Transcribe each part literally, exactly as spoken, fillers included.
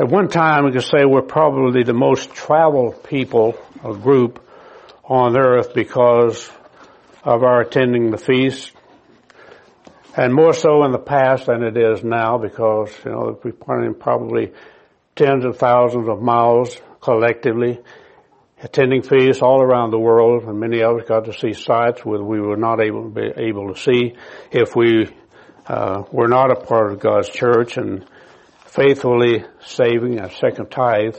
At one time, we could say we're probably the most traveled people or group on earth because of our attending the feast, and more so in the past than it is now because, you know, we're running probably tens of thousands of miles collectively, attending feasts all around the world, and many of us got to see sites where we were not able to be able to see if we uh, were not a part of God's church and faithfully saving a second tithe.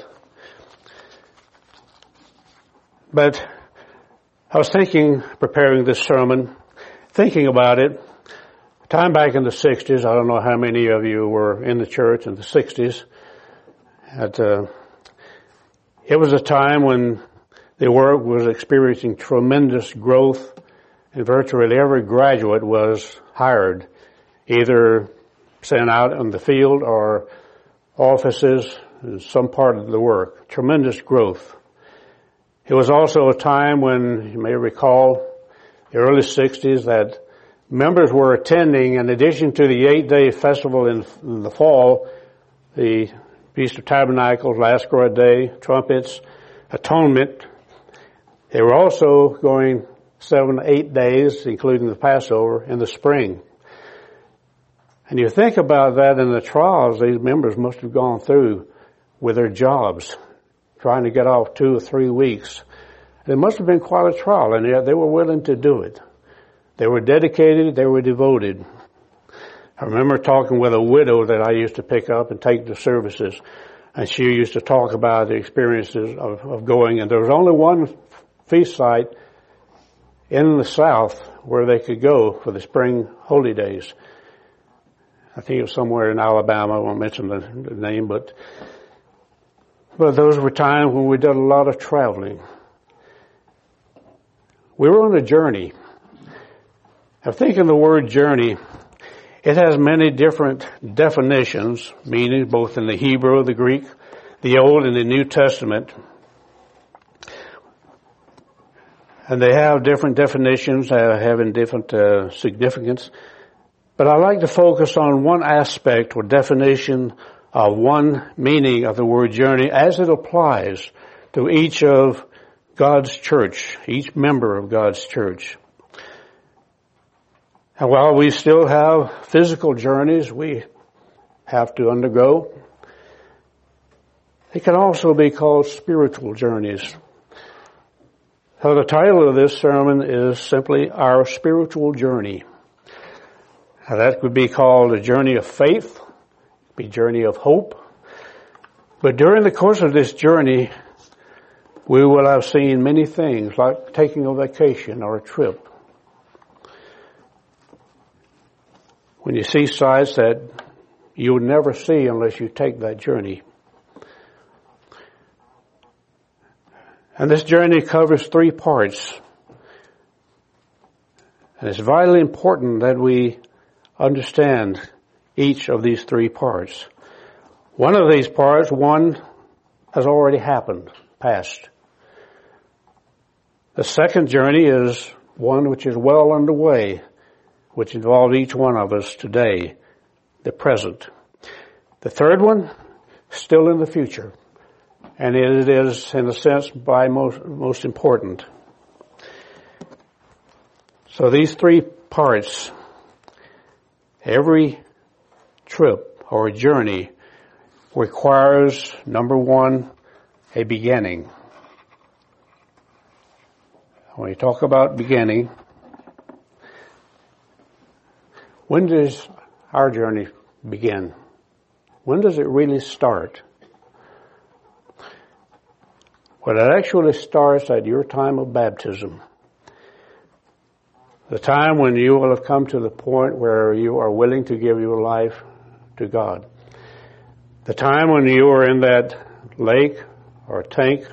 But I was thinking, preparing this sermon, thinking about it, time back in the sixties, I don't know how many of you were in the church in the sixties. At, uh, it was a time when the work was experiencing tremendous growth, and virtually every graduate was hired, either sent out in the field or offices in some part of the work. Tremendous growth. It was also a time when, you may recall, the early sixties, that members were attending, in addition to the eight-day festival in, in the fall, the Feast of Tabernacles, Last Scarlet Day, Trumpets, Atonement. They were also going seven, eight days, including the Passover, in the spring. And you think about that in the trials these members must have gone through with their jobs, trying to get off two or three weeks. It must have been quite a trial, and yet they were willing to do it. They were dedicated, they were devoted. I remember talking with a widow that I used to pick up and take to services, and she used to talk about the experiences of, of going, and there was only one feast site in the South where they could go for the spring holy days. I think it was somewhere in Alabama. I won't mention the, the name, but but those were times when we did a lot of traveling. We were on a journey. I think in the word journey, it has many different definitions, meaning both in the Hebrew, the Greek, the Old and the New Testament. And they have different definitions, uh, having different uh, significance. But I like to focus on one aspect or definition of one meaning of the word journey as it applies to each of God's church, each member of God's church. And while we still have physical journeys we have to undergo, it can also be called spiritual journeys. So the title of this sermon is simply Our Spiritual Journey. Now that would be called a journey of faith, be journey of hope. But during the course of this journey, we will have seen many things, like taking a vacation or a trip. When you see sights that you would never see unless you take that journey. And this journey covers three parts. And it's vitally important that we understand each of these three parts. One of these parts, one has already happened, passed. The second journey is one which is well underway, which involves each one of us today, the present. The third one, still in the future, and it is, in a sense, by most, most important. So these three parts, every trip or journey requires, number one, a beginning. When we talk about beginning, when does our journey begin? When does it really start? Well, it actually starts at your time of baptism. The time when you will have come to the point where you are willing to give your life to God. The time when you are in that lake or tank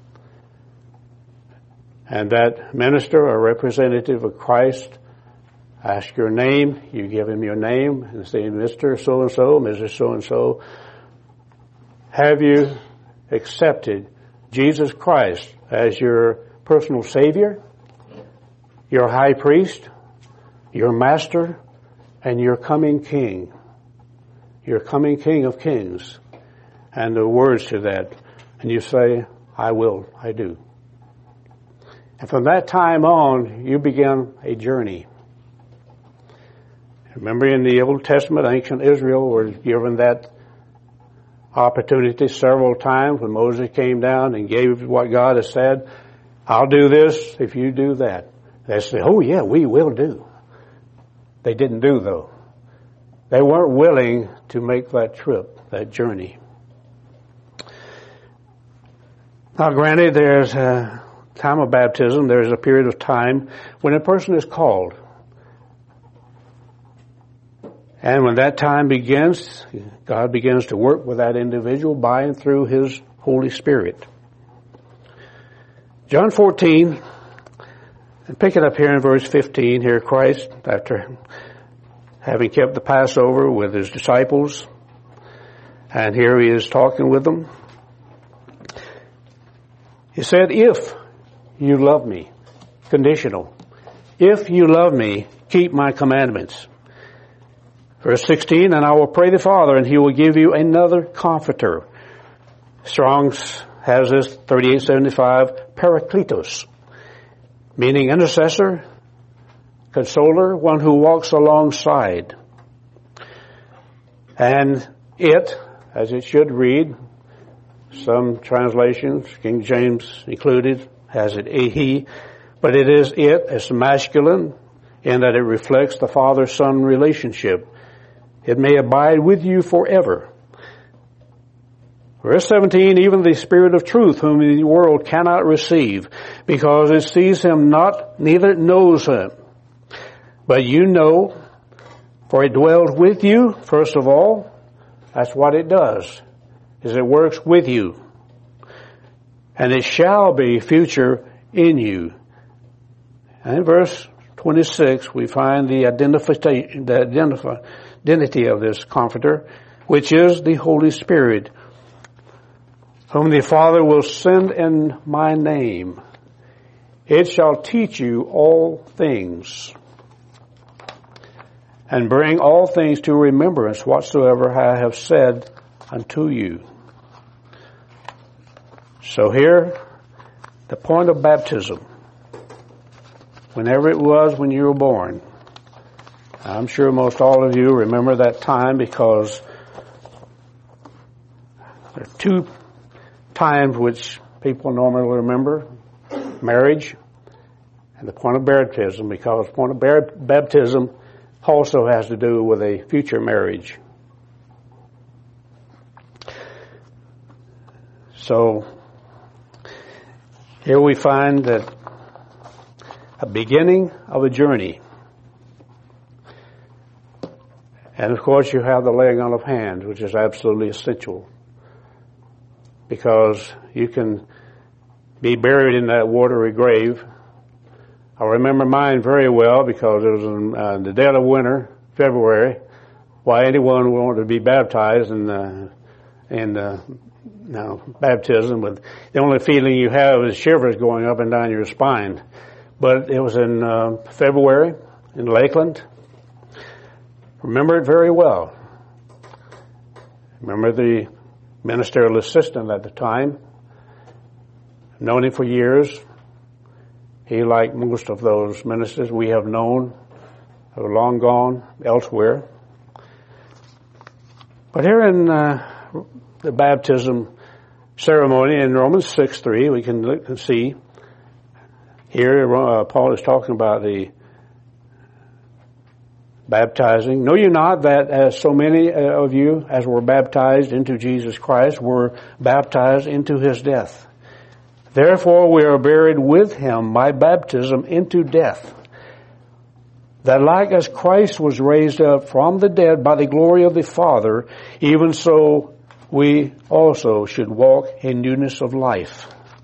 and that minister or representative of Christ asks your name, you give him your name and say, Mister So-and-so, Missus So-and-so, have you accepted Jesus Christ as your personal Savior, your high priest, your master, and your coming King, your coming King of Kings? and the words to that. And you say, I will, I do. And from that time on, you begin a journey. Remember in the Old Testament, ancient Israel was given that opportunity several times when Moses came down and gave what God has said. I'll do this if you do that. They said, oh yeah, we will do. They didn't do though. They weren't willing to make that trip, that journey. Now granted, there's a time of baptism, there's a period of time when a person is called. And when that time begins, God begins to work with that individual by and through His Holy Spirit. John fourteen, and pick it up here in verse fifteen, here Christ, after having kept the Passover with His disciples, and here He is talking with them. He said, if you love me, conditional, if you love me, keep my commandments. Verse sixteen, and I will pray the Father, and He will give you another comforter. Strong's has this, thirty-eight seventy-five, Parakletos, meaning intercessor, consoler, one who walks alongside. And it, as it should read, some translations, King James included, has it a he, but it is it, it's masculine, in that it reflects the father-son relationship. It may abide with you forever. Verse seventeen, even the Spirit of truth, whom the world cannot receive, because it sees Him not, neither knows Him. But you know, for it dwells with you, first of all. That's what it does, is it works with you. And it shall be future in you. And in verse twenty-six, we find the identification, the identify, identity of this Comforter, which is the Holy Spirit, whom the Father will send in my name. It shall teach you all things, and bring all things to remembrance whatsoever I have said unto you. So here, the point of baptism, whenever it was when you were born. I'm sure most all of you remember that time, because there are two times which people normally remember: marriage and the point of baptism, because the point of baptism also has to do with a future marriage. So here we find that a beginning of a journey. And of course you have the laying on of hands, which is absolutely essential, because you can be buried in that watery grave. I remember mine very well, because it was in uh, the dead of winter, February. Why anyone would want to be baptized in the, in the, you know, baptism, but the only feeling you have is shivers going up and down your spine. But it was in uh, February in Lakeland. Remember it very well. Remember the ministerial assistant at the time. Known him for years. He, like most of those ministers we have known, are long gone elsewhere. But here in uh, the baptism ceremony in Romans six three, we can look and see. Here uh, Paul is talking about the baptizing. Know you not that as so many of you as were baptized into Jesus Christ were baptized into His death? Therefore we are buried with Him by baptism into death, that like as Christ was raised up from the dead by the glory of the Father, even so we also should walk in newness of life.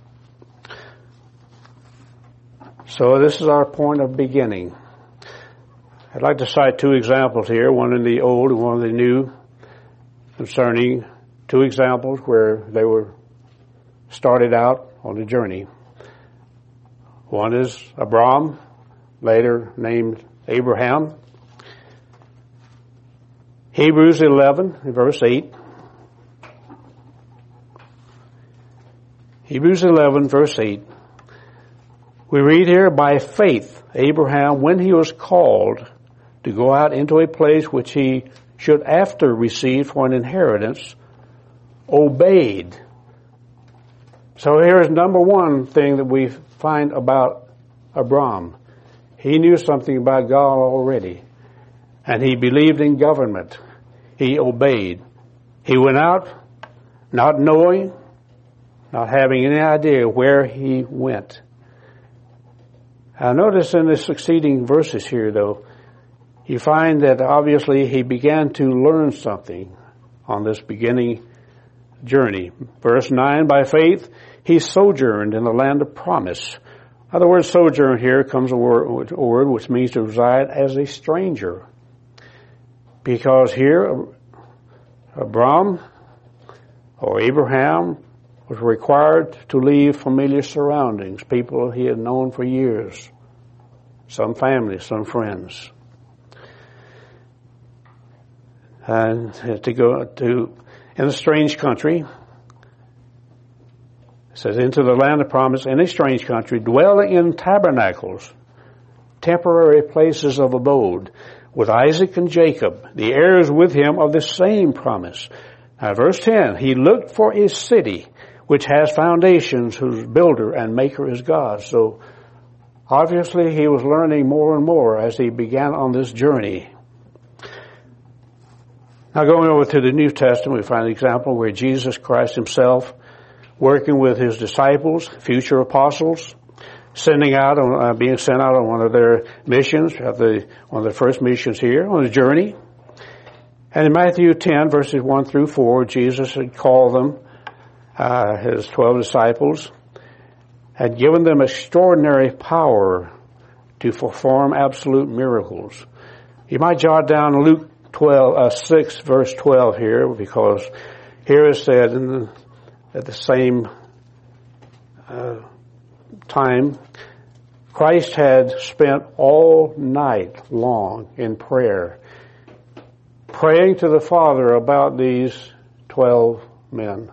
So this is our point of beginning. I'd like to cite two examples here, one in the Old and one in the New, concerning two examples where they were started out on a journey. One is Abram, later named Abraham. Hebrews eleven, verse eight. Hebrews eleven, verse eight. We read here, by faith, Abraham, when he was called to go out into a place which he should after receive for an inheritance, obeyed. So here's number one thing that we find about Abram. He knew something about God already, and he believed in government. He obeyed. He went out not knowing, not having any idea where he went. Now notice in the succeeding verses here, though, you find that obviously he began to learn something on this beginning journey. Verse nine, by faith he sojourned in the land of promise. Now the word sojourn here comes a word, a word which means to reside as a stranger. Because here, Abram or Abraham was required to leave familiar surroundings, people he had known for years, some family, some friends. And to go to, in a strange country, it says, into the land of promise, in a strange country, dwelling in tabernacles, temporary places of abode, with Isaac and Jacob, the heirs with him of the same promise. Now, verse ten, he looked for a city which has foundations, whose builder and maker is God. So, obviously, he was learning more and more as he began on this journey. Now, going over to the New Testament, we find an example where Jesus Christ himself, working with his disciples, future apostles, sending out, on, uh, being sent out on one of their missions, of the, one of the first missions here, on a journey. And in Matthew ten, verses one through four, Jesus had called them, uh, his twelve disciples, had given them extraordinary power to perform absolute miracles. You might jot down Luke twelve, uh, six, verse twelve here, because here is said in the, at the same uh, time, Christ had spent all night long in prayer, praying to the Father about these twelve men.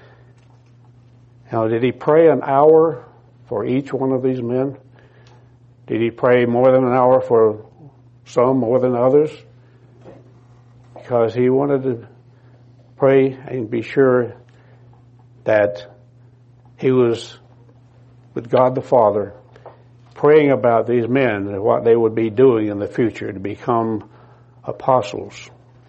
Now, did he pray an hour for each one of these men? Did he pray more than an hour for some more than others? Because he wanted to pray and be sure that he was with God the Father, praying about these men and what they would be doing in the future to become apostles.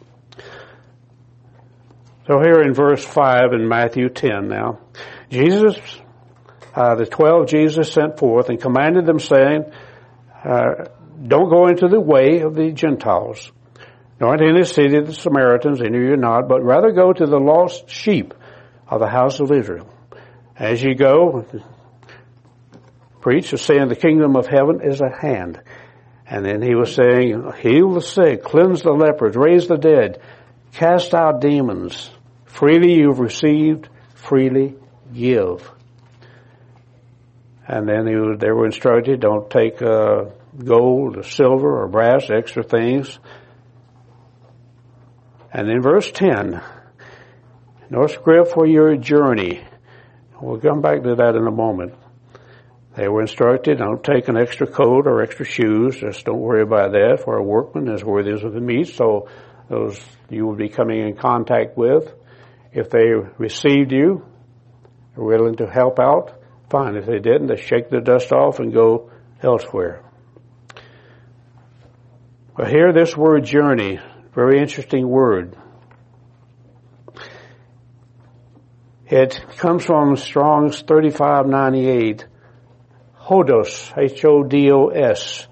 So here in verse five in Matthew ten now, Jesus, uh, the twelve Jesus sent forth and commanded them, saying, uh, don't go into the way of the Gentiles, nor into any city of the Samaritans, enter you not, but rather go to the lost sheep of the house of Israel. As you go, preach, saying the kingdom of heaven is at hand. And then he was saying, heal the sick, cleanse the lepers, raise the dead, cast out demons. Freely you've received, freely give. And then he was, they were instructed, don't take uh, gold or silver or brass, extra things. And in verse ten, no scrip for your journey. We'll come back to that in a moment. They were instructed, don't take an extra coat or extra shoes. Just don't worry about that, for a workman is worthy of the meat. So those you will be coming in contact with, if they received you, are willing to help out, fine. If they didn't, they shake the dust off and go elsewhere. But here, this word journey, very interesting word. It comes from Strong's thirty-five ninety-eight, hodos, H O D O S.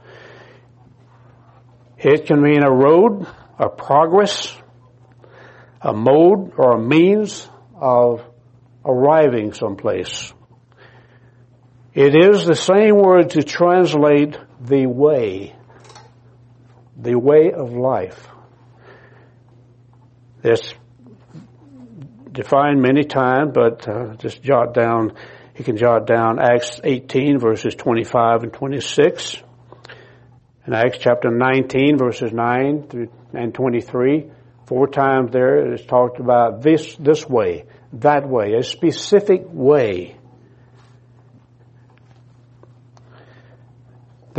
It can mean a road, a progress, a mode, or a means of arriving someplace. It is the same word to translate the way, the way of life. It's defined many times, but uh, just jot down, you can jot down Acts eighteen, verses twenty-five and twenty-six. In Acts chapter nineteen, verses nine through and twenty-three, four times there it is talked about this, this way, that way, a specific way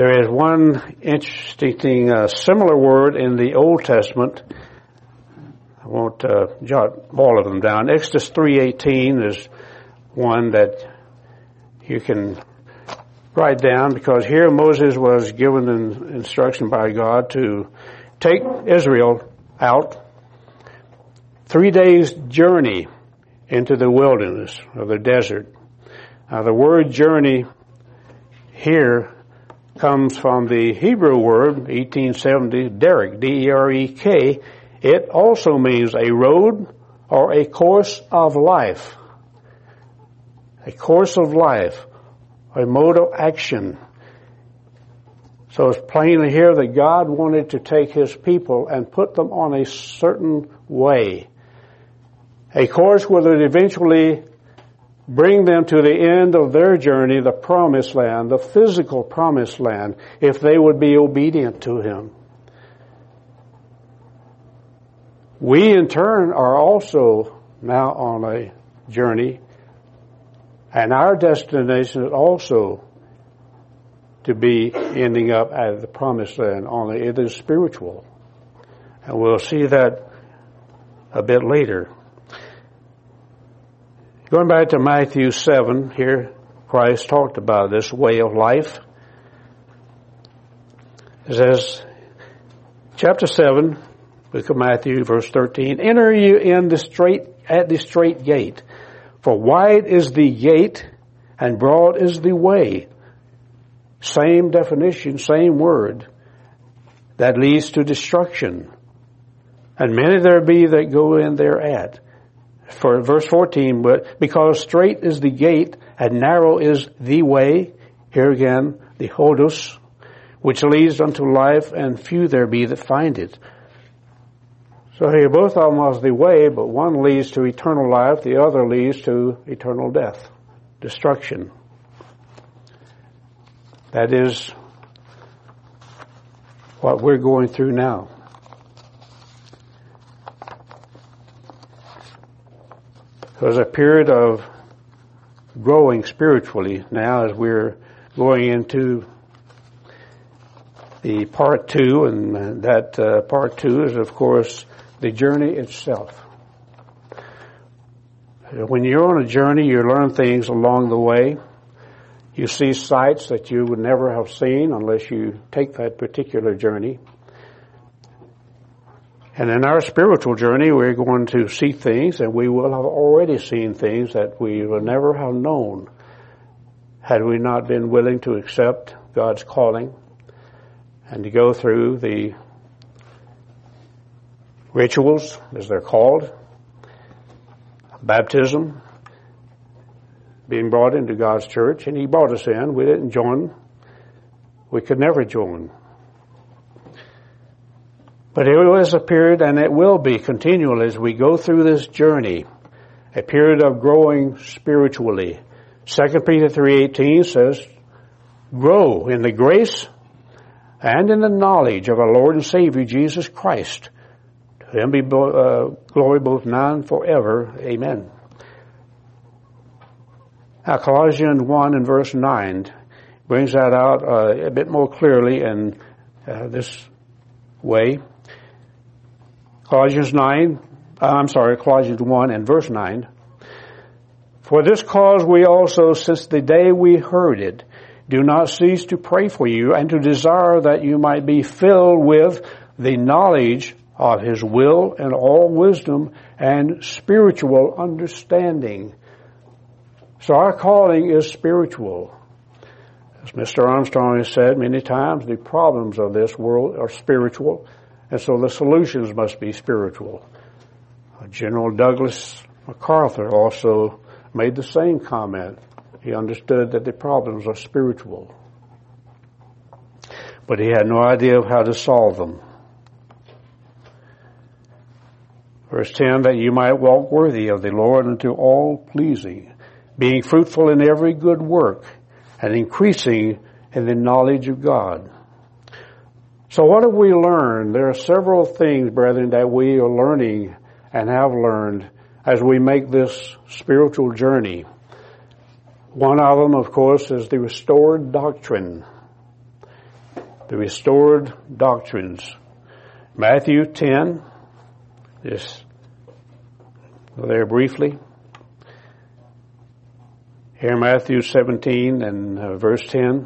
There is one interesting uh, similar word in the Old Testament. I won't uh, jot all of them down. Exodus three eighteen is one that you can write down, because here Moses was given an instruction by God to take Israel out three days' journey into the wilderness or the desert. Now the word journey here comes from the Hebrew word, eighteen seventy, derek, D E R E K. It also means a road or a course of life. A course of life, a mode of action. So it's plainly here that God wanted to take His people and put them on a certain way. A course where would eventually bring them to the end of their journey, the promised land, the physical promised land, if they would be obedient to Him. We in turn are also now on a journey, and our destination is also to be ending up at the promised land, only it is spiritual. And we'll see that a bit later. Going back to Matthew seven, here Christ talked about this way of life. It says, chapter seven, book of Matthew, verse thirteen, enter you in the straight, at the straight gate, for wide is the gate and broad is the way. Same definition, same word, that leads to destruction. And many there be that go in thereat. For verse fourteen, but because straight is the gate and narrow is the way, here again, the hodos, which leads unto life, and few there be that find it. So here both of them was the way, but one leads to eternal life, the other leads to eternal death, destruction. That is what we're going through now. There's a period of growing spiritually now as we're going into the part two, and that uh, part two is, of course, the journey itself. When you're on a journey, you learn things along the way. You see sights that you would never have seen unless you take that particular journey. And in our spiritual journey, we're going to see things, and we will have already seen things that we would never have known had we not been willing to accept God's calling and to go through the rituals, as they're called, baptism, being brought into God's church, and He brought us in. We didn't join. We could never join. But it was a period, and it will be continual as we go through this journey, a period of growing spiritually. Second Peter three eighteen says, grow in the grace and in the knowledge of our Lord and Savior Jesus Christ. To Him be uh, glory both now and forever. Amen. Now Colossians one and verse nine brings that out uh, a bit more clearly in uh, this way. Colossians nine, uh, I'm sorry, Colossians one and verse nine. For this cause we also, since the day we heard it, do not cease to pray for you and to desire that you might be filled with the knowledge of His will and all wisdom and spiritual understanding. So our calling is spiritual. As Mister Armstrong has said many times, the problems of this world are spiritual, and so the solutions must be spiritual. General Douglas MacArthur also made the same comment. He understood that the problems are spiritual, but he had no idea of how to solve them. Verse ten, that you might walk worthy of the Lord unto all pleasing, being fruitful in every good work, and increasing in the knowledge of God. So what have we learned? There are several things, brethren, that we are learning and have learned as we make this spiritual journey. One of them, of course, is the restored doctrine. the restored doctrines. Matthew ten, just go there briefly. Here Matthew seventeen and uh, verse ten.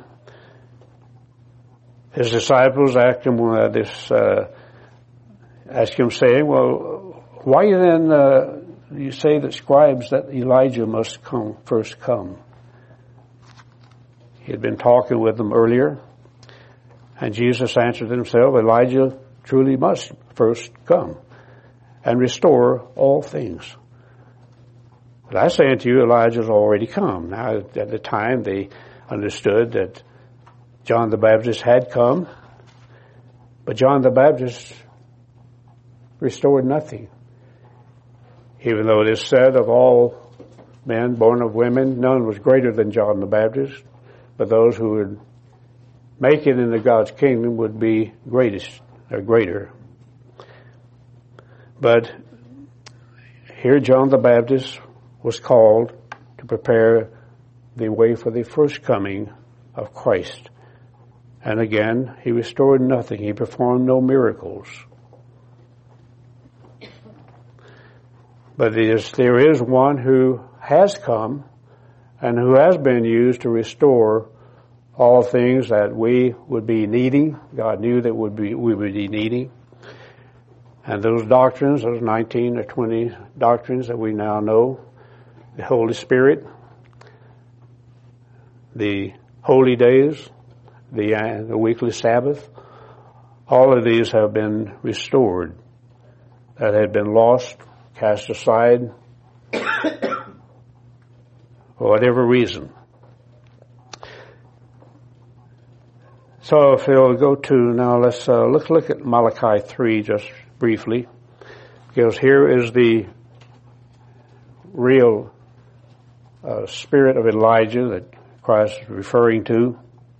His disciples asked him uh, this, uh, asked him saying, well, why then uh, you say that scribes that Elijah must come first come? He had been talking with them earlier, and Jesus answered himself, Elijah truly must first come and restore all things. But I say unto you, Elijah has already come. Now, at the time, they understood that John the Baptist had come, but John the Baptist restored nothing. Even though it is said of all men born of women, none was greater than John the Baptist, but those who would make it into God's kingdom would be greatest or greater. But here John the Baptist was called to prepare the way for the first coming of Christ. And again, he restored nothing. He performed no miracles. But there is, there is one who has come and who has been used to restore all things that we would be needing. God knew that would be, we would be needing. And those doctrines, those nineteen or twenty doctrines that we now know, the Holy Spirit, the holy days, the, uh, the weekly Sabbath, all of these have been restored that had been lost, cast aside, for whatever reason. So if you'll go to, now let's uh, look, look at Malachi three just briefly, because here is the real uh, spirit of Elijah that Christ is referring to.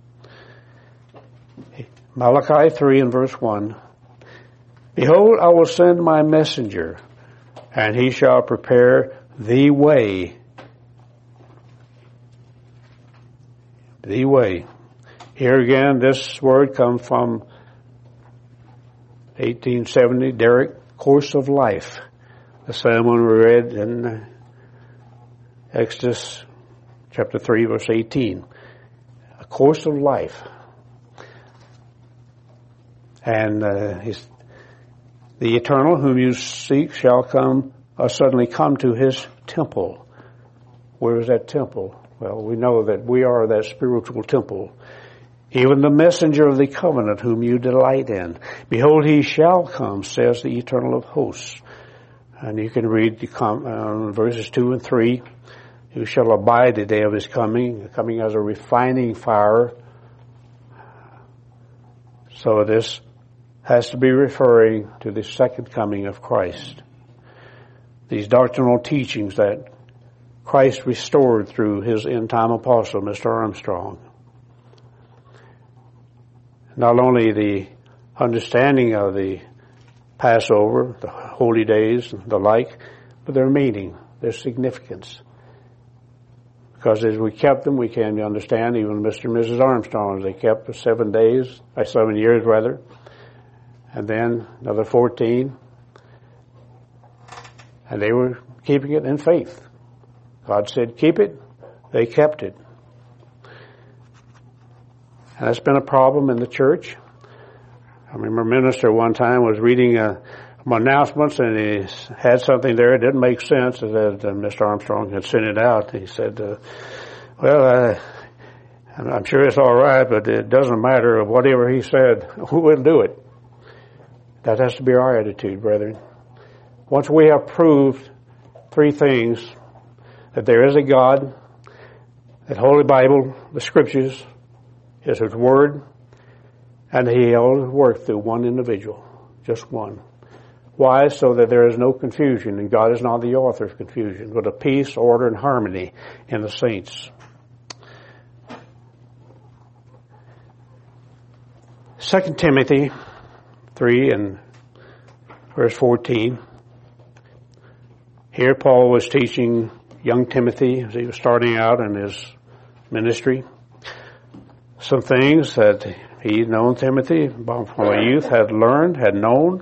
Malachi three and verse one. Behold, I will send my messenger, and he shall prepare the way. The way. Here again, this word comes from eighteen seventy, Derek, Course of Life. The same one we read in Exodus chapter three, verse eighteen. A course of life. And uh, his, the eternal whom you seek shall come, or suddenly come to his temple. Where is that temple? Well, we know that we are that spiritual temple. Even the messenger of the covenant whom you delight in. Behold, he shall come, says the eternal of hosts. And you can read the com- uh, verses two and three. Who shall abide the day of his coming, coming as a refining fire. So this has to be referring to the second coming of Christ. These doctrinal teachings that Christ restored through his end-time apostle, Mister Armstrong. Not only the understanding of the Passover, the holy days, and the like, but their meaning, their significance. Because as we kept them, we can understand, even Mister and Missus Armstrong, they kept for seven days, or seven years rather, and then another fourteen, and they were keeping it in faith. God said, keep it. They kept it. And that's been a problem in the church. I remember a minister one time was reading uh, announcements, and he had something there that didn't make sense, that uh, Mister Armstrong had sent it out. He said, uh, well, uh, I'm sure it's all right, but it doesn't matter. Whatever he said, we'll do it. That has to be our attitude, brethren. Once we have proved three things, that there is a God, that Holy Bible, the Scriptures, is His Word, and He always works through one individual, just one. Why? So that there is no confusion, and God is not the author of confusion, but of peace, order, and harmony in the saints. Second Timothy three and verse fourteen. Here Paul was teaching young Timothy as he was starting out in his ministry some things that he, known Timothy from a youth, had learned, had known.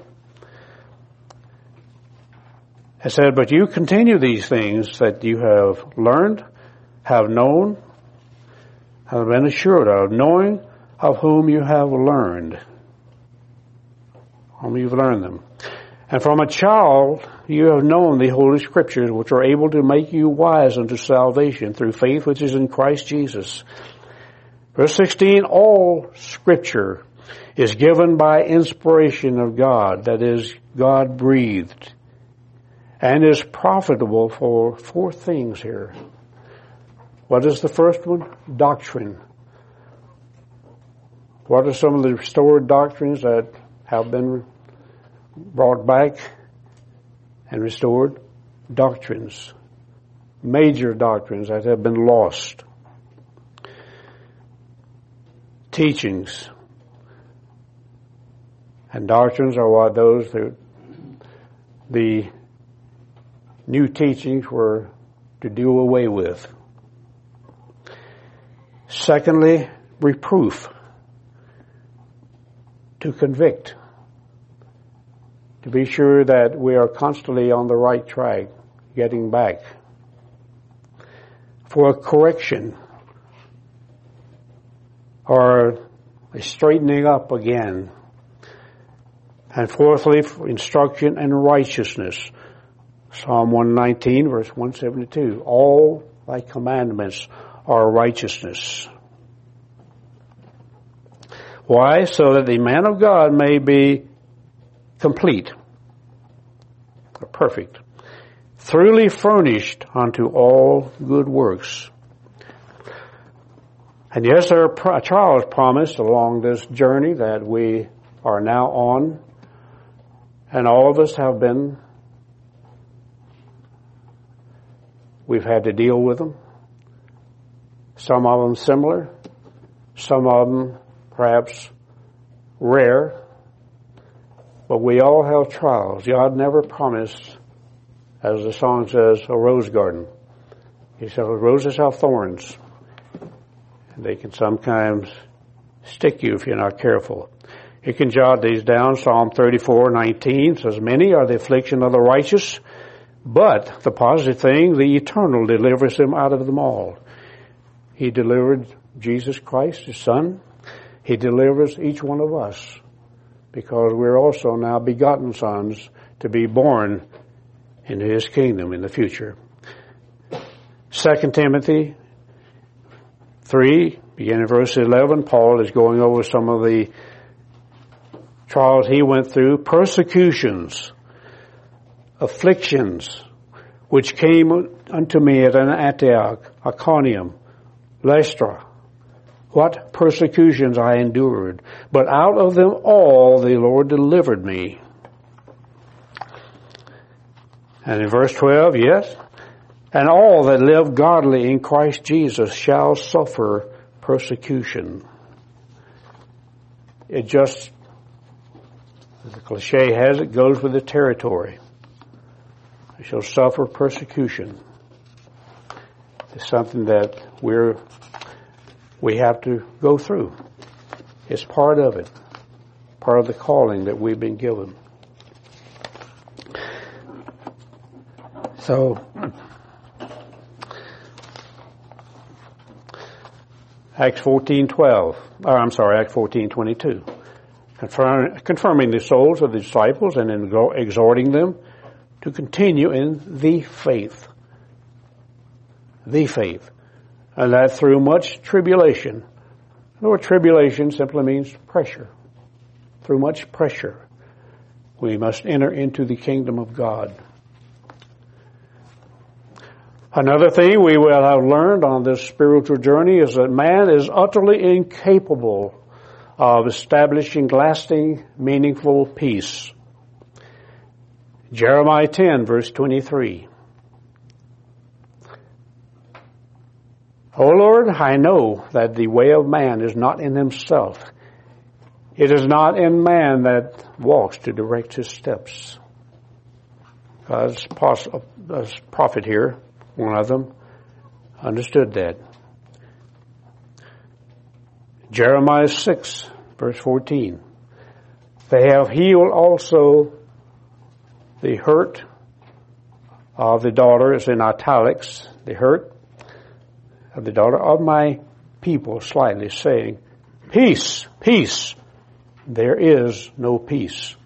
It said, but you continue these things that you have learned, have known, have been assured of, knowing of whom you have learned. Whom you've learned them. And from a child you have known the Holy Scriptures, which are able to make you wise unto salvation through faith which is in Christ Jesus. Verse sixteen, all Scripture is given by inspiration of God, that is, God breathed, and is profitable for four things here. What is the first one? Doctrine. What are some of the restored doctrines that have been brought back and restored? Doctrines. Major doctrines that have been lost. Teachings. And doctrines are what those that the new teachings were to do away with. Secondly, reproof. To convict. To be sure that we are constantly on the right track, getting back. For a correction. Or a straightening up again. And fourthly, for instruction and righteousness. Psalm one nineteen, verse one seventy-two. All thy commandments are righteousness. Why? So that the man of God may be complete, or perfect, thoroughly furnished unto all good works. And yes, there are trials promised along this journey that we are now on, and all of us have been, we've had to deal with them. Some of them similar, some of them perhaps rare, but we all have trials. God never promised, as the song says, a rose garden. He said, roses have thorns, and they can sometimes stick you if you're not careful. You can jot these down. Psalm thirty-four nineteen says, many are the affliction of the righteous, but the positive thing, the eternal delivers them out of them all. He delivered Jesus Christ, His Son. He delivers each one of us because we're also now begotten sons to be born into His kingdom in the future. Second Timothy three, beginning verse eleven, Paul is going over some of the trials he went through, persecutions, afflictions, which came unto me at Antioch, Iconium, Lystra. What persecutions I endured, but out of them all the Lord delivered me. And in verse twelve, yes, and all that live godly in Christ Jesus shall suffer persecution. It just, the cliche has it, goes with the territory. They shall suffer persecution. It's something that we're we have to go through. It's part of it. Part of the calling that we've been given. So, Acts fourteen twelve, or I'm sorry, Acts fourteen twenty-two. Confirm, confirming the souls of the disciples and in exhorting them to continue in the faith. The faith. And that through much tribulation. The word tribulation simply means pressure. Through much pressure, we must enter into the kingdom of God. Another thing we will have learned on this spiritual journey is that man is utterly incapable of establishing lasting, meaningful peace. Jeremiah ten, verse twenty-three. O Lord, I know that the way of man is not in himself. It is not in man that walks to direct his steps. God's prophet here, one of them, understood that. Jeremiah six, verse fourteen. They have healed also the hurt of the daughter, is in italics, the hurt of the daughter of my people, slightly saying, peace, peace. There is no peace.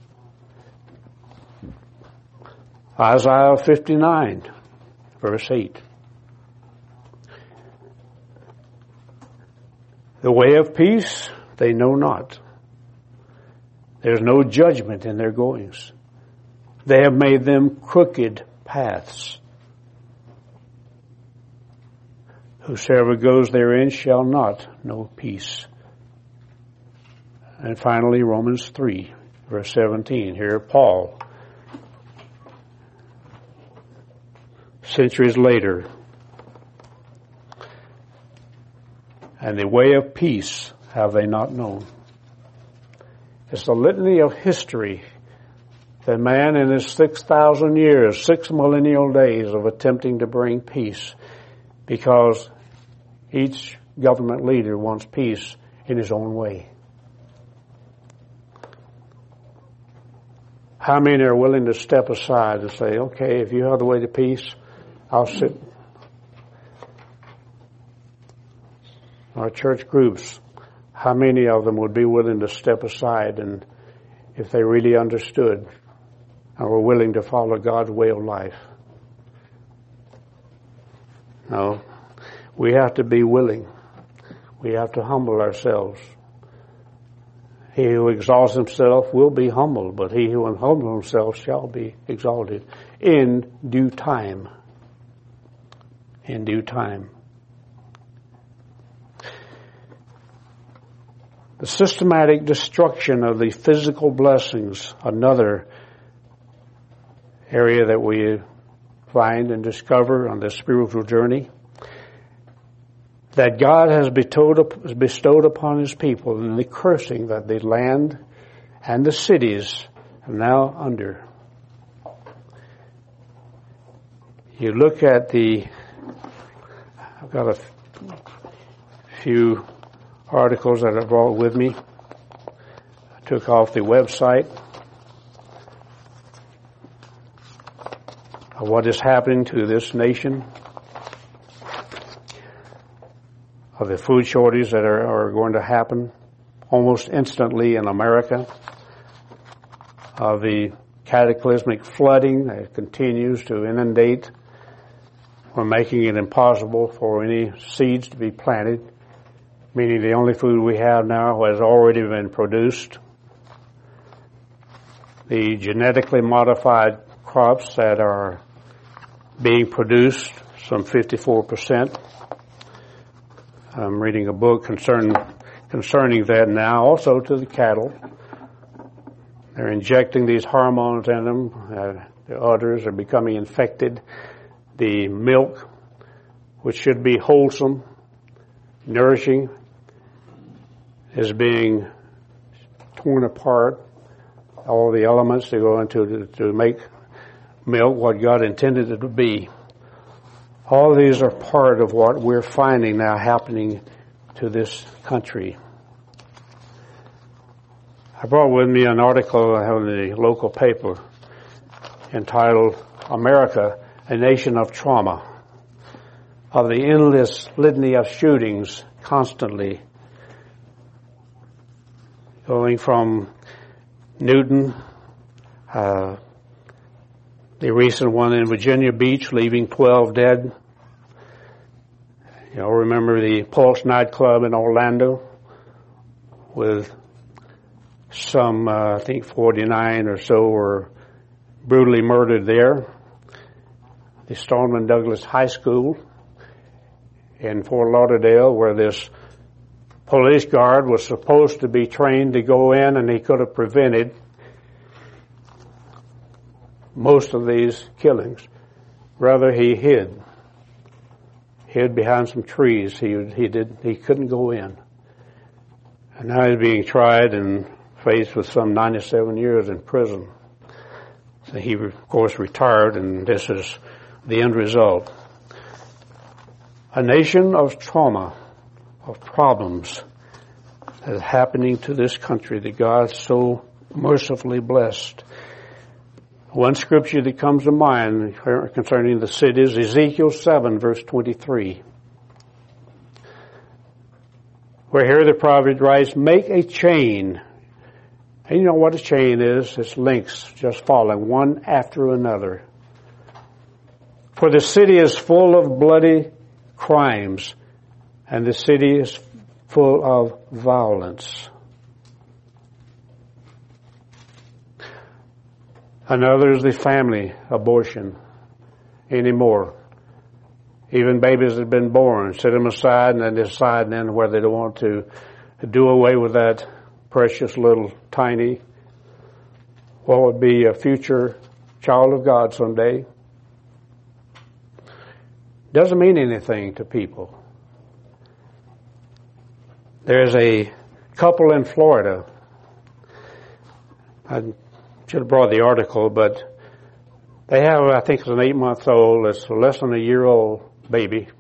Isaiah fifty-nine, verse eight. The way of peace they know not. There's no judgment in their goings. They have made them crooked paths. Whosoever goes therein shall not know peace. And finally, Romans three, verse seventeen. Here, Paul, centuries later, and the way of peace have they not known. It's the litany of history that man in his six thousand years, six millennial days of attempting to bring peace, because each government leader wants peace in his own way. How many are willing to step aside and say, okay, if you have the way to peace, I'll sit. Our church groups, how many of them would be willing to step aside, and if they really understood and were willing to follow God's way of life? No. We have to be willing. We have to humble ourselves. He who exalts himself will be humbled, but he who humbles himself shall be exalted in due time. In due time. The systematic destruction of the physical blessings, another area that we find and discover on this spiritual journey, that God has bestowed, bestowed upon His people, and the cursing that the land and the cities are now under. You look at the, I've got a few articles that I brought with me. I took off the website of what is happening to this nation, of the food shortages that are, are going to happen almost instantly in America, of the cataclysmic flooding that continues to inundate, or making it impossible for any seeds to be planted, meaning the only food we have now has already been produced. The genetically modified crops that are being produced, some fifty-four percent. I'm reading a book concern, concerning that now, also to the cattle. They're injecting these hormones in them. Uh, the udders are becoming infected. The milk, which should be wholesome, nourishing, is being torn apart. All the elements that go into to, to make milk what God intended it to be. All these are part of what we're finding now happening to this country. I brought with me an article I have in the local paper entitled America, a Nation of Trauma, of the endless litany of shootings constantly going from Newton, uh, the recent one in Virginia Beach, leaving twelve dead. You know, remember the Pulse nightclub in Orlando with some, uh, I think forty-nine or so were brutally murdered there. The Stoneman Douglas High School in Fort Lauderdale, where this police guard was supposed to be trained to go in, and he could have prevented most of these killings. Rather, he hid. Hid behind some trees. He he did he couldn't go in. And now he's being tried and faced with some ninety-seven years in prison. So he, of course, retired, and this is the end result. A nation of trauma, of problems that is happening to this country that God so mercifully blessed. One scripture that comes to mind concerning the city is Ezekiel seven, verse twenty-three. Where here the prophet writes, make a chain. And you know what a chain is? It's links just falling one after another. For the city is full of bloody crimes, and the city is full of violence. Another is the family abortion anymore. Even babies that have been born, set them aside and then decide then whether they want to do away with that precious little tiny, what would be a future child of God someday. Doesn't mean anything to people. There's a couple in Florida. I should have brought the article, but they have, I think it's an eight-month-old, it's less than a year-old baby.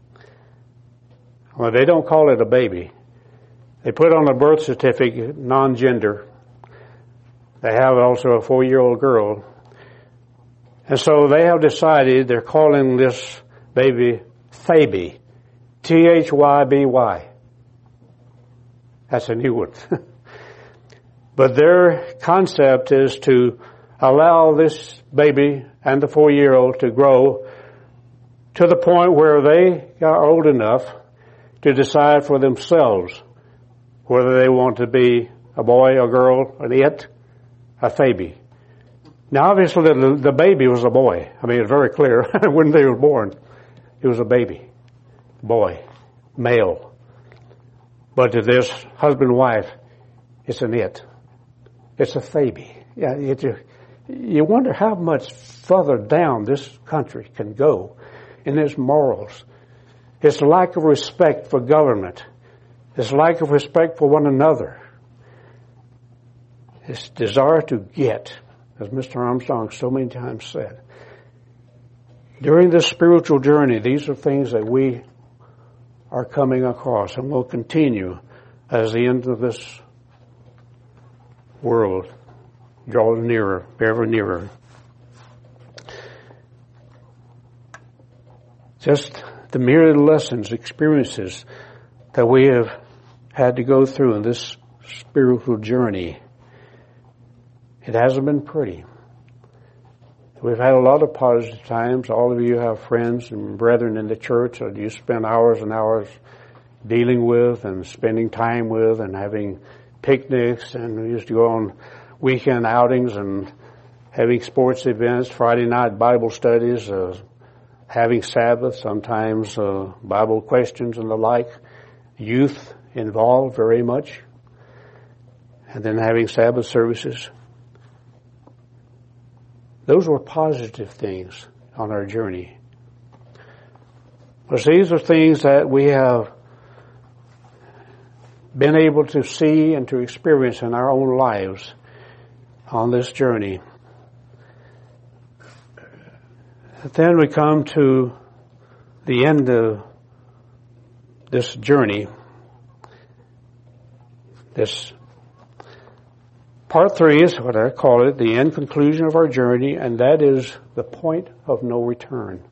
Well, they don't call it a baby. They put on a birth certificate non-gender. They have also a four-year-old girl. And so they have decided they're calling this baby Thaby. T H Y B Y. That's a new one. But their concept is to allow this baby and the four-year-old to grow to the point where they are old enough to decide for themselves whether they want to be a boy, a girl, an it, a Thaby. Now, obviously, the, the baby was a boy. I mean, it's very clear when they were born. It was a baby, boy, male. But to this husband and wife, it's an it. It's a Thaby. Yeah, it, you wonder how much further down this country can go in its morals. Its lack of respect for government. Its lack of respect for one another. Its desire to get, as Mister Armstrong so many times said. During this spiritual journey, these are things that we are coming across and will continue as the end of this world draws nearer, ever nearer. Just the myriad lessons, experiences that we have had to go through in this spiritual journey. It hasn't been pretty. We've had a lot of positive times. All of you have friends and brethren in the church that you spend hours and hours dealing with and spending time with and having picnics, and we used to go on weekend outings and having sports events, Friday night Bible studies, uh, having Sabbath, sometimes uh, Bible questions and the like, youth involved very much, and then having Sabbath services. Those were positive things on our journey. But these are things that we have been able to see and to experience in our own lives on this journey. And then we come to the end of this journey. This part three is what I call it, the end conclusion of our journey, and that is the point of no return.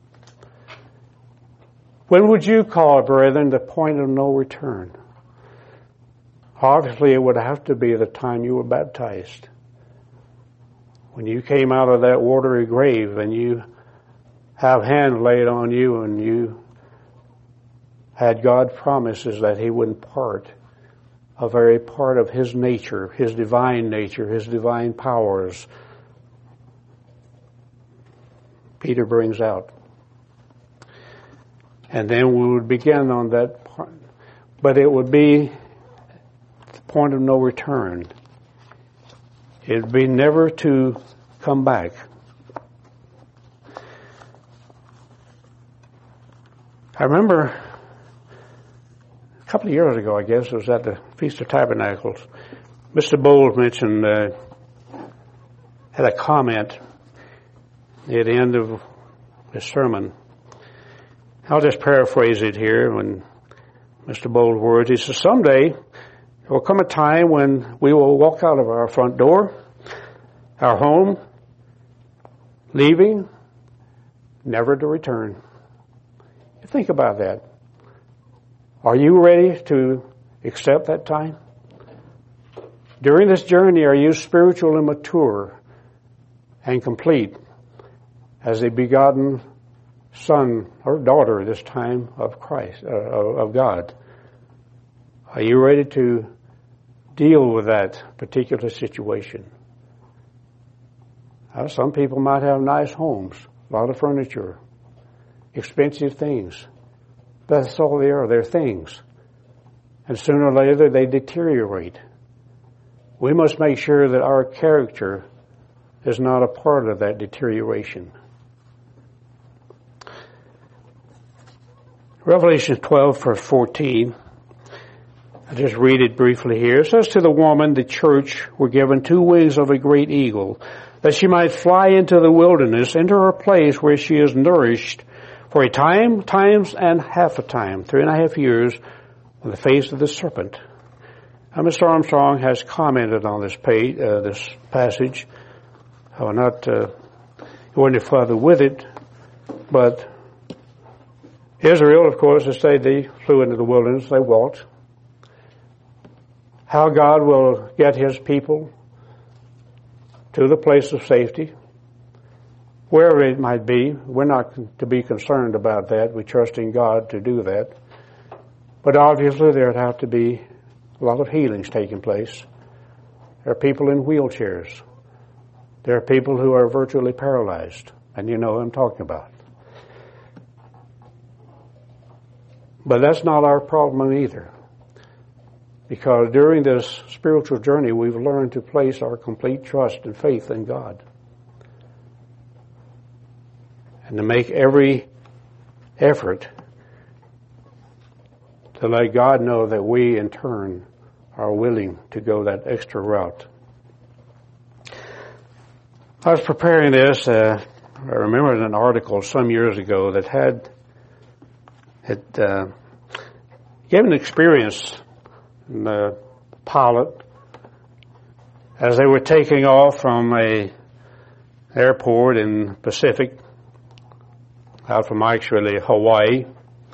When would you call it, brethren, the point of no return? Obviously, it would have to be the time you were baptized. When you came out of that watery grave and you have hands laid on you and you had God promises that He wouldn't part a very part of His nature, His divine nature, His divine powers. Peter brings out. And then we would begin on that part. But it would be the point of no return. It would be never to come back. I remember a couple of years ago, I guess, it was at the Feast of Tabernacles. Mister Bowles mentioned, uh, had a comment at the end of his sermon. I'll just paraphrase it here when Mister Bowles' words. He says, someday There will come a time when we will walk out of our front door, our home, leaving, never to return. Think about that. Are you ready to accept that time? During this journey, are you spiritually mature and complete as a begotten son or daughter this time of Christ, uh, of God? Are you ready to deal with that particular situation? Uh, some people might have nice homes, a lot of furniture, expensive things. That's all they are. They're things. And sooner or later they deteriorate. We must make sure that our character is not a part of that deterioration. Revelation twelve, verse fourteen. I'll just read it briefly here. It says, to the woman, the church, were given two wings of a great eagle, that she might fly into the wilderness, into her place where she is nourished for a time, times and half a time, three and a half years, on the face of the serpent. Now, Mister Armstrong has commented on this page, uh, this passage. I will not uh, go any further with it, but Israel, of course, as they, they flew into the wilderness, they walked. How God will get His people to the place of safety, wherever it might be. We're not to be concerned about that. We trust in God to do that. But obviously there'd have to be a lot of healings taking place. There are people in wheelchairs. There are people who are virtually paralyzed. And you know what I'm talking about. But that's not our problem either. Because during this spiritual journey, we've learned to place our complete trust and faith in God. And to make every effort to let God know that we, in turn, are willing to go that extra route. I was preparing this. Uh, I remembered an article some years ago that had it uh, gave an experience. The pilot, as they were taking off from a airport in Pacific, out from actually Hawaii,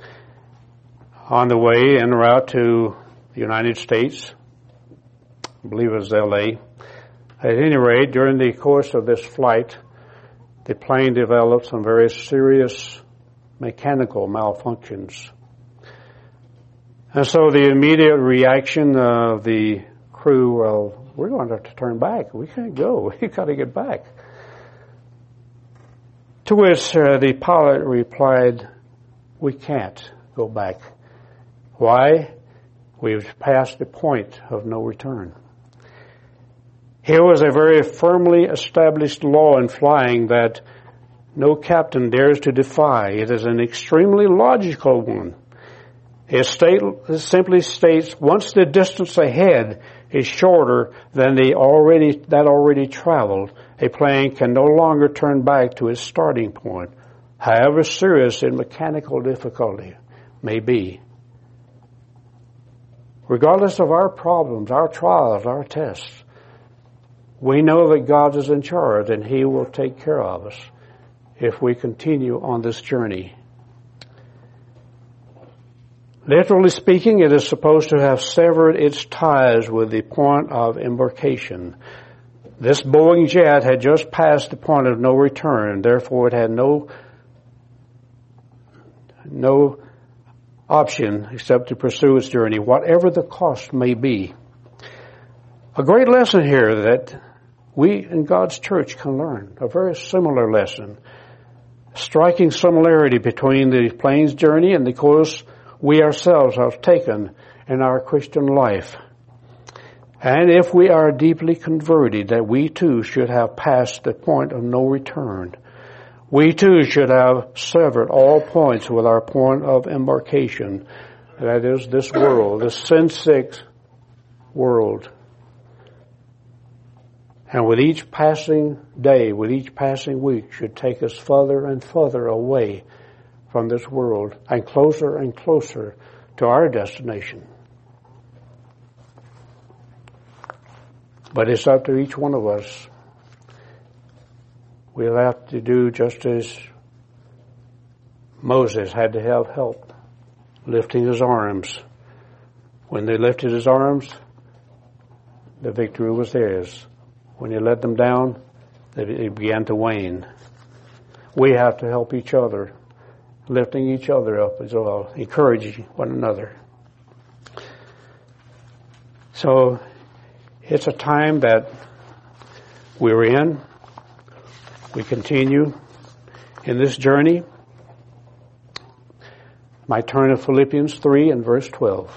on the way en route to the United States, I believe it was L A. At any rate, during the course of this flight, the plane developed some very serious mechanical malfunctions. And so the immediate reaction of the crew, well, we're going to have to turn back. We can't go. We've got to get back. To which uh, the pilot replied, we can't go back. Why? We've passed the point of no return. Here was a very firmly established law in flying that no captain dares to defy. It is an extremely logical one. It, state, it simply states once the distance ahead is shorter than the already that already traveled, a plane can no longer turn back to its starting point, however serious its mechanical difficulty may be. Regardless of our problems, our trials, our tests, we know that God is in charge and He will take care of us if we continue on this journey. Literally speaking, it is supposed to have severed its ties with the point of embarkation. This Boeing jet had just passed the point of no return, therefore it had no no option except to pursue its journey, whatever the cost may be. A great lesson here that we in God's church can learn, a very similar lesson. Striking similarity between the plane's journey and the course we ourselves have taken in our Christian life. And if we are deeply converted, that we too should have passed the point of no return. We too should have severed all points with our point of embarkation. That is this world, this sin-sick world. And with each passing day, with each passing week, should take us further and further away from this world and closer and closer to our destination. But it's up to each one of us. We'll have to do just as Moses had to have help lifting his arms. When they lifted his arms, the victory was theirs. When he let them down, it began to wane. We have to help each other, lifting each other up as well, encouraging one another. So it's a time that we're in. We continue in this journey. My turn to Philippians three and verse twelve.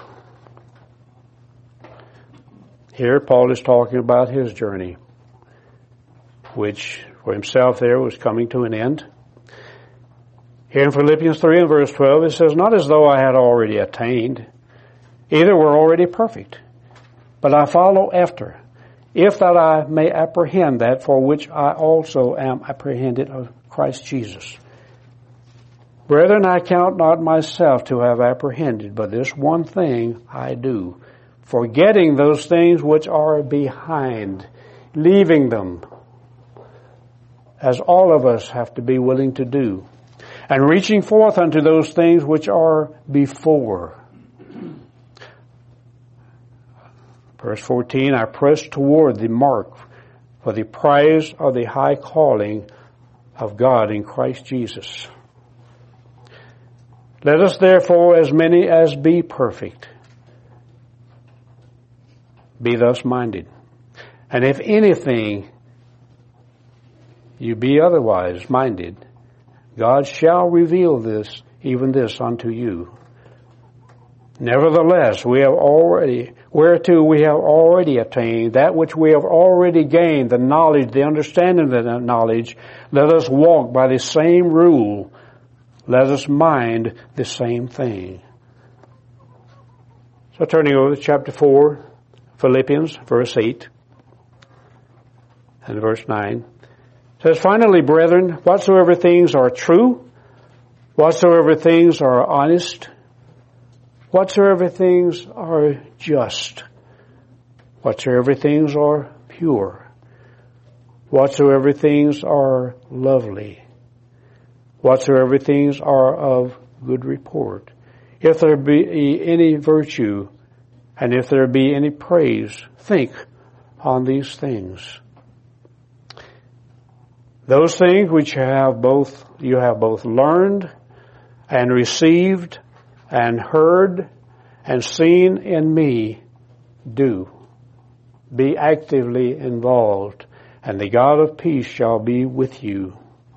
Here Paul is talking about his journey, which for himself there was coming to an end. Here in Philippians three and verse twelve it says, "Not as though I had already attained, either were already perfect, but I follow after, if that I may apprehend that for which I also am apprehended of Christ Jesus. Brethren, I count not myself to have apprehended, but this one thing I do, forgetting those things which are behind, leaving them, as all of us have to be willing to do, and reaching forth unto those things which are before." Verse fourteen, "I press toward the mark for the prize of the high calling of God in Christ Jesus. Let us therefore, as many as be perfect, be thus minded. And if anything you be otherwise minded, God shall reveal this, even this unto you. Nevertheless, we have already, whereto we have already attained, that which we have already gained, the knowledge, the understanding of that knowledge, let us walk by the same rule. Let us mind the same thing." So turning over to chapter four, Philippians, verse eight and verse nine. It says, "Finally, brethren, whatsoever things are true, whatsoever things are honest, whatsoever things are just, whatsoever things are pure, whatsoever things are lovely, whatsoever things are of good report, if there be any virtue, and if there be any praise, think on these things. Those things which you have both, you have both learned and received and heard and seen in me, do." Be actively involved, and the God of peace shall be with you.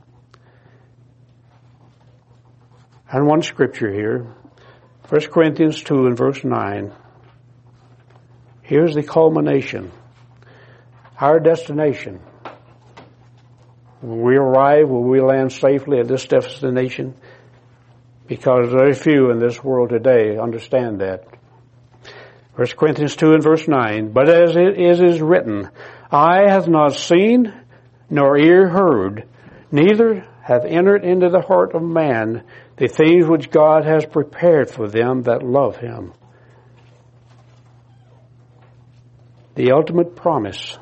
And one scripture here, First Corinthians two and verse nine. Here's the culmination, our destination. When we arrive, will we land safely at this destination? Because very few in this world today understand that. First Corinthians two and verse nine, "But as it is written, eye hath not seen, nor ear heard, neither hath entered into the heart of man the things which God has prepared for them that love him." The ultimate promise.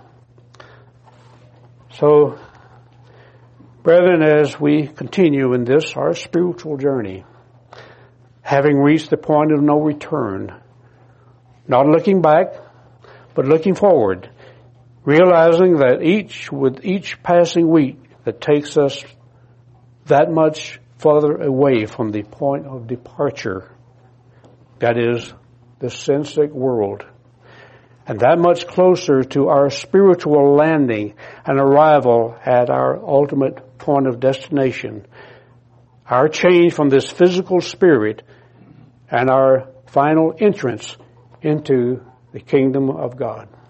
So, brethren, as we continue in this, our spiritual journey, having reached the point of no return, not looking back, but looking forward, realizing that each, with each passing week that takes us that much further away from the point of departure, that is, the sin-sick world, and that much closer to our spiritual landing and arrival at our ultimate point of destination, our change from this physical spirit and our final entrance into the kingdom of God.